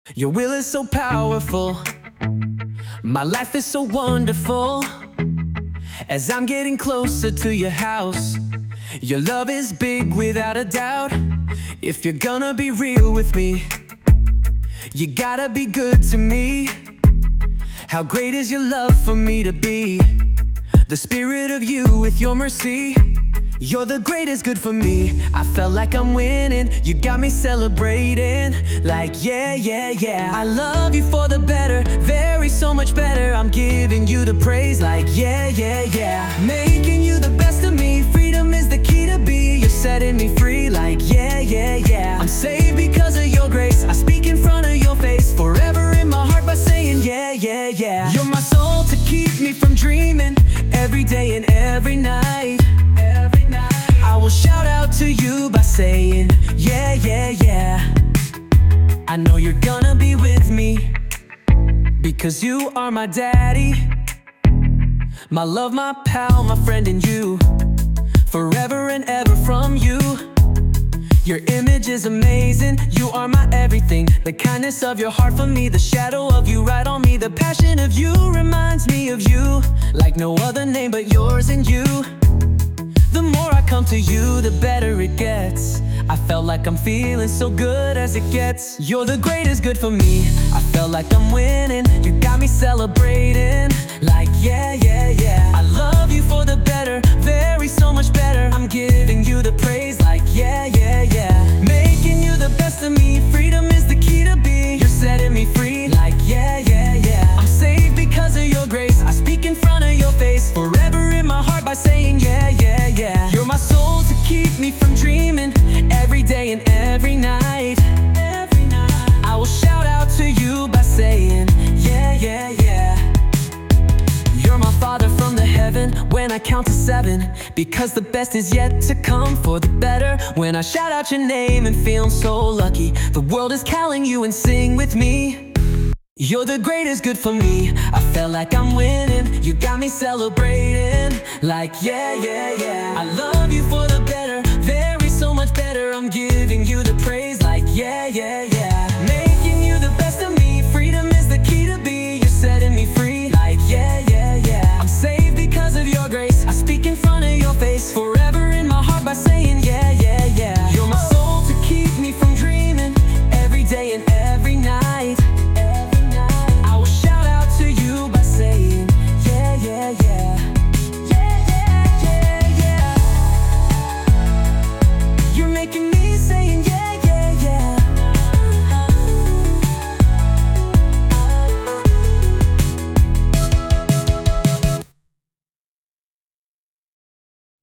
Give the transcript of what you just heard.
Your will is so powerful. My life is so wonderful. As I'm getting closer to your house, your love is big without a doubt. If you're gonna be real with me, you gotta be good to me. How great is your love for me to be the spirit of you with your mercy. You're the greatest good for me. I felt like I'm winning. You got me celebrating. Like yeah, yeah, yeah. I love you for the better, very so much better. I'm giving you the praise. Like yeah, yeah, yeah. Making you the best of me. Freedom is the key to be. You're setting me free. Like yeah, yeah, yeah. I'm saved because of your grace. I speak in front of your face. Forever in my heart by saying yeah, yeah, yeah. You're my soul to keep me from dreaming. Every day and every night, I will shout out to you by saying yeah, yeah, yeah. I know you're gonna be with me, because you are my daddy, my love, my pal, my friend, and you. Forever and ever from you. Your image is amazing. You are my everything. The kindness of your heart for me, the shadow of you right on me. The passion of you reminds me of you, like no other name but yours and you. The more I come to you, the better it gets. I felt like I'm feeling so good as it gets. You're the greatest good for me. I felt like I'm winning. You got me celebrating. Like yeah, yeah, yeah. I love you for the better, very so much better. I'm giving you the praise. Like yeah, yeah, yeah. Making you the best of me. Freedom is the key to be. You're setting me free. Like yeah, yeah, yeah. I'm saved because of your grace. I speak in front of your face. Forever in my heart by saying yeah, yeah, yeah. You're my soul to keep me from dreaming. Every day and every night, I will shout out to you by saying yeah, yeah, yeah. You're my Father from the heaven when I count to 7, because the best is yet to come for the better. When I shout out your name and feel so lucky, the world is calling you and sing with me. You're the greatest good for me. I felt like I'm winning. You got me celebrating. Like yeah, yeah, yeah. I love you for the better, very so much better. I'm giving you the praise. Like yeah, yeah, yeah. Making you the best of me. Freedom is the key to be. You're setting me free. Like yeah, yeah, yeah. I'm saved because of your grace. I speak in front of your face. Forever in my heart by saying yeah, yeah, yeah. You're my soul to keep me from dreaming. Every day and every night,